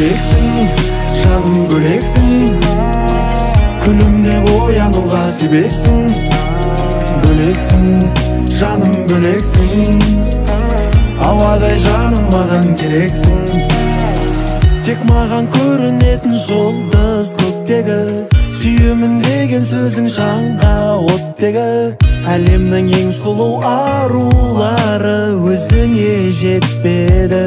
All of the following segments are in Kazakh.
Böleksің, жаным бөлексің, күлімде оянуға себепсің. Бөлексің, жаным бөлексің, ауадай жаным маған керексің. Тек маған көрінетін жұлдыз көктегі, сүйемін деген сөзің жанға оттегі. Әлемнің ең сұлу арулары өзіңе жетпеді.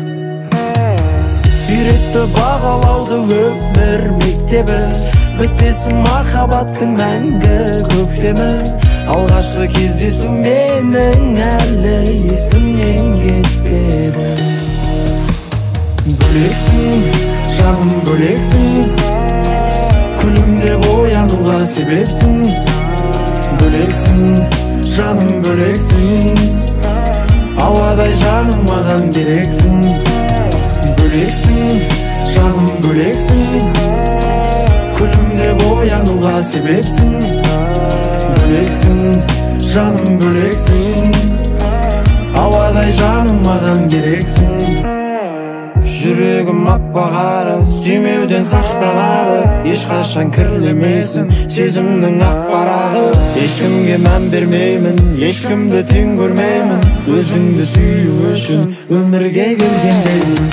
Үйретті бағалауды өмір мектебі, бітпесін махаббаттың мәңгі көктемі. Алғашқы кездесу менің әлі есімнен кетпеді. Бөлексің, жаным бөлексің, күлімде оянуға себепсің. Бөлексің, жаным бөлексің, ауадай жаным маған керексің. Бөлексің, жаным бөлексің, күлімде оянуға себепсің. Бөлексің, жаным бөлексің, ауадай жаным маған керексің. Жүрегім аппақ-қара, сүймеуден сақтанады, ешқашан кірлемесін сезімнің ақ парағы. Ешкімге мән бермеймін, ешкімді тең көрмеймін, өзіңді сүю үшін өмірге келгендеймін.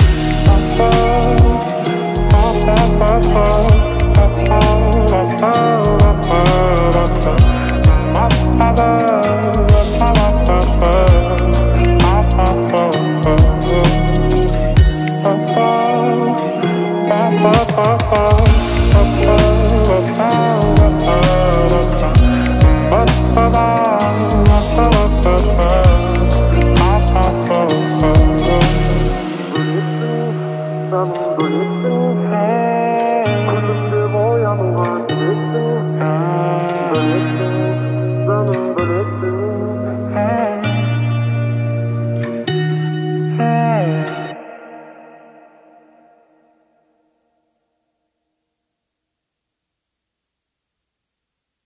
Bölüksün,